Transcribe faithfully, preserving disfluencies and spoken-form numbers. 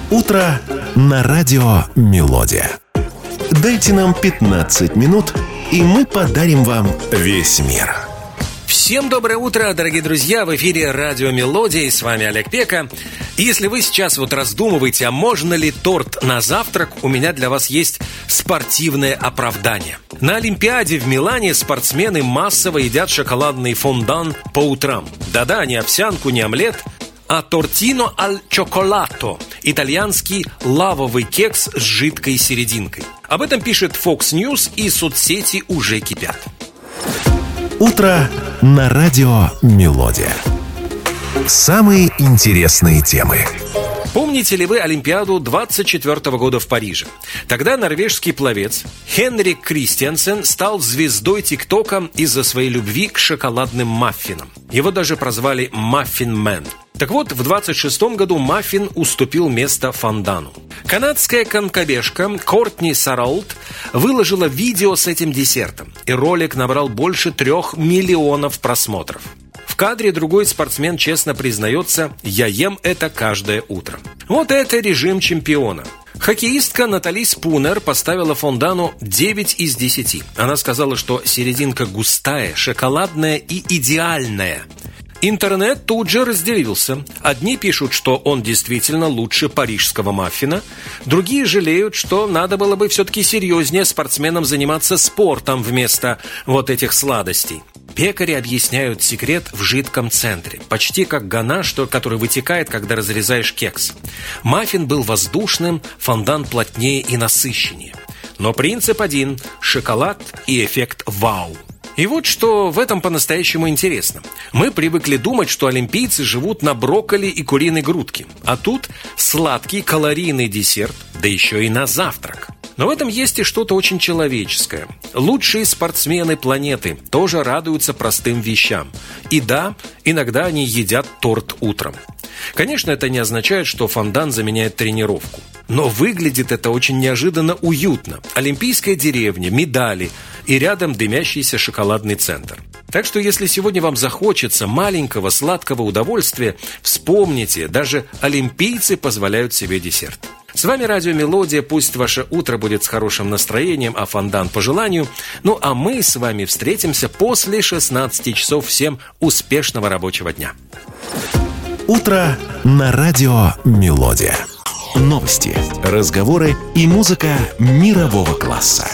Утро на радио «Мелодия». Дайте нам пятнадцать минут, и мы подарим вам весь мир. Всем доброе утро, дорогие друзья! В эфире радио «Мелодия», и с вами Олег Пека. И если вы сейчас вот раздумываете, а можно ли торт на завтрак, у меня для вас есть спортивное оправдание. На Олимпиаде в Милане спортсмены массово едят шоколадный фондан по утрам. Да-да, не овсянку, не омлет, а тортино аль чоколато – итальянский лавовый кекс с жидкой серединкой. Об этом пишет Fox News, и соцсети уже кипят. Утро на радио «Мелодия». Самые интересные темы. Помните ли вы Олимпиаду двадцать четвёртого года в Париже? Тогда норвежский пловец Хенрик Кристиансен стал звездой ТикТока из-за своей любви к шоколадным маффинам. Его даже прозвали «Маффин Мэн». Так вот, в двадцать шестом году маффин уступил место фондану. Канадская конькобежка Кортни Сараулт выложила видео с этим десертом, и ролик набрал больше трех миллионов просмотров. В кадре другой спортсмен честно признается: «Я ем это каждое утро». Вот это режим чемпиона. Хоккеистка Натали Спунер поставила фондану девять из десяти. Она сказала, что серединка густая, шоколадная и идеальная. Интернет тут же разделился. Одни пишут, что он действительно лучше парижского маффина. Другие жалеют, что надо было бы все-таки серьезнее спортсменам заниматься спортом вместо вот этих сладостей. Пекари объясняют секрет в жидком центре, почти как ганаш, который вытекает, когда разрезаешь кекс. Маффин был воздушным, фондан плотнее и насыщеннее. Но принцип один – шоколад и эффект вау. И вот что в этом по-настоящему интересно. Мы привыкли думать, что олимпийцы живут на брокколи и куриной грудке. А тут сладкий калорийный десерт, да еще и на завтрак. Но в этом есть и что-то очень человеческое. Лучшие спортсмены планеты тоже радуются простым вещам. И да, иногда они едят торт утром. Конечно, это не означает, что фондан заменяет тренировку. Но выглядит это очень неожиданно уютно. Олимпийская деревня, медали и рядом дымящийся шоколадный центр. Так что если сегодня вам захочется маленького сладкого удовольствия, вспомните, даже олимпийцы позволяют себе десерт. С вами радио «Мелодия». Пусть ваше утро будет с хорошим настроением, а фондан по желанию. Ну а мы с вами встретимся после шестнадцати часов. Всем успешного рабочего дня. Утро на радио «Мелодия». Новости, разговоры и музыка мирового класса.